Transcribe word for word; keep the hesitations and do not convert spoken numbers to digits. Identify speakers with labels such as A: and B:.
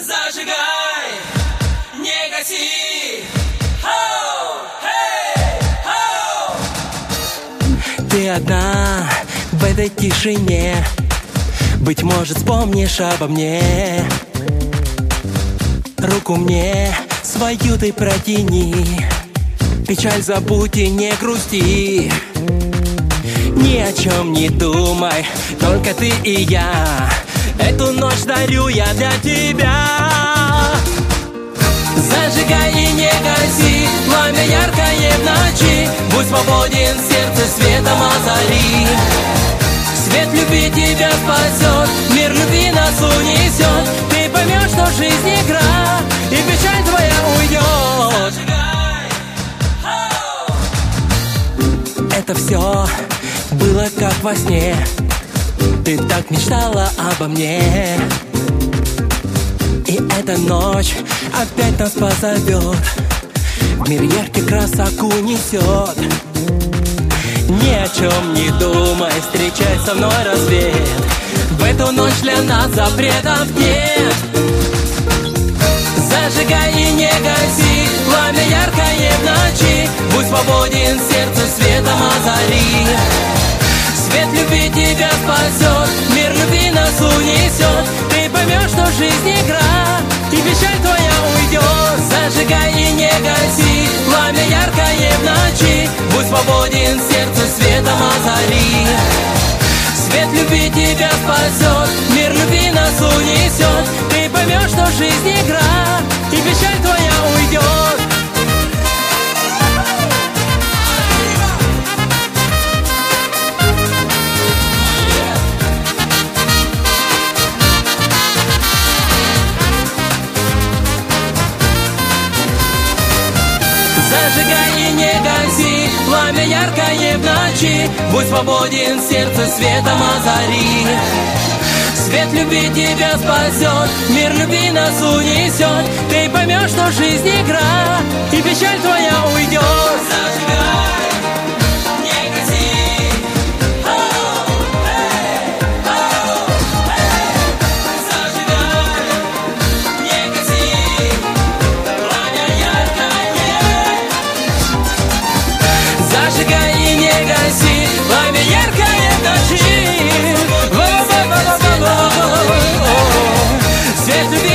A: Зажигай, не гаси. Хоу, хей, хоу.
B: Ты одна в этой тишине, быть может, вспомнишь обо мне. Руку мне свою ты протяни, печаль забудь и не грусти. Ни о чем не думай, только ты и я. Эту ночь дарю я для тебя. Зажигай и не гаси, пламя яркое в ночи. Будь свободен, сердце светом озари. Свет любви тебя спасет, мир любви нас унесет. Ты поймешь, что жизнь игра, и печаль твоя уйдет. Это все было как во сне. Ты так мечтала обо мне, и эта ночь опять нас позовет, в мир ярких красок унесет. Ни о чем не думай, встречай со мной рассвет. В эту ночь для нас запретов нет. Зажигай и не гаси, пламя яркое в ночи. Будь свободен, сердце светом озари. Свет любви тебя спасет, мир любви нас унесет. Ты поймешь, что жизнь игра, и печаль твоя уйдет. Зажигай и не гаси, пламя яркое в ночи. Будь свободен, сердце светом озари. Свет любви тебя спасет, мир любви нас унесет. Ты поймешь, что жизнь игра, и печаль твоя уйдет. Зажигай и не гаси, пламя яркое в ночи. Будь свободен, сердце светом озари. Свет любви тебя спасет, мир любви нас унесет. Ты поймешь, что жизнь игра, и печаль твоя уйдет. Зажигай, не гаси. Хоу, хей, хоу, хей. Зажигай, не гаси, пламя яркое. Зажигай и не гаси, пламя яркое в ночи. Свет любви